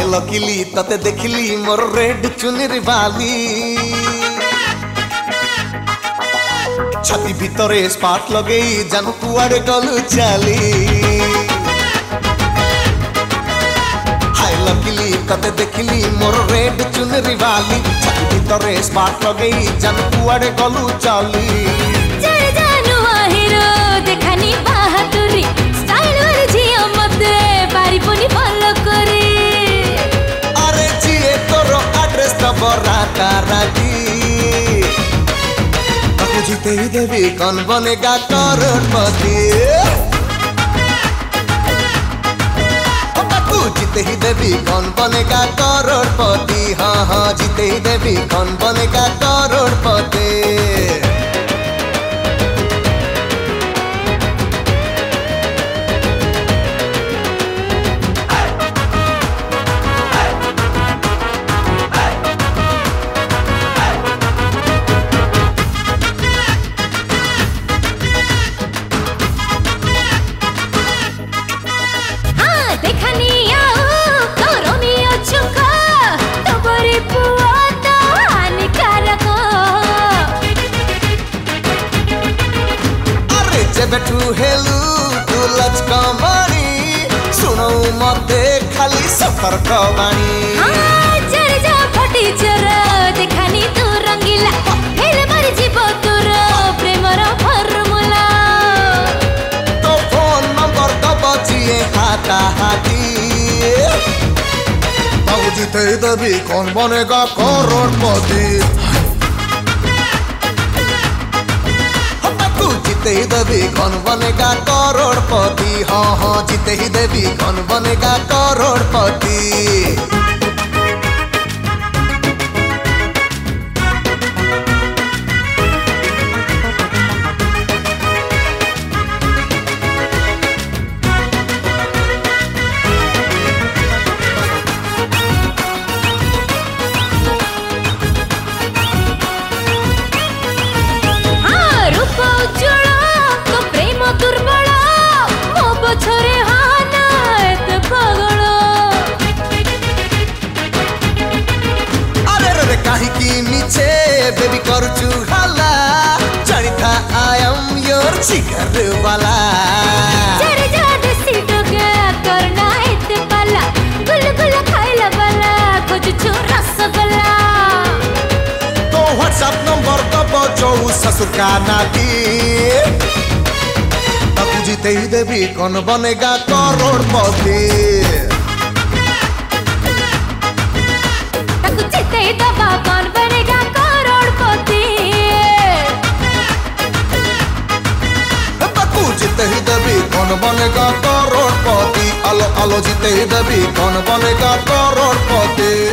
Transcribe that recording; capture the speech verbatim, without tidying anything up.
Luckily तते देखिली मोर red चुनरी वाली छाती भितरे स्पार्क लगेई जानू कुआड़े गलु चाली हाय लकिली तते देखिली मोर रेड चुनरी वाली छाती भितरे स्पार्क लगेई जानू कुआड़े गलु चाली देखानी बाहादुरी स्टाइल वाली झियो मते बारी पुनी फॉलो करे अरे जिए तोरो एड्रेस तो बराता रागी बाबू जीते ही देवी कौन बनेगा करोड़पति बाबू जीते ही देवी कौन बनेगा करोड़पति हाँ हाँ जीते ही देवी कौन बनेगा करोड़पति बेटू हेलू तू लचका मानी सुनो मते खाली सतर्क बानी चर जा फटी चर देखानी तू रंगीला हेले मरी जीव तोर प्रेमर फॉर्मूला तो फोन नंबर तो बचिए हाथा हाथी बाबू जीते देवी कौन बनेगा करोड़पति जीते ही देवी कौन बनेगा करोड़पति हाँ हाँ जीते ही देवी कौन बनेगा करोड़पति बेबी करचू हल्ला जानी था आई एम योर जिगर वाला चढ़ जा देसी डोगा करना एते पाला गुलगुला खाइला वाला खोजू रसगुल्ला तो व्हाट्सएप नंबर तो बचो ससुर का नाती बाबू जीते ही देवी कौन बनेगा करोड़पति जीते ही दबा कौन बनेगा जीते ही देवी कौन बनेगा करोड़पति अलो अलो जीते ही देवी कौन बनेगा करोड़पति।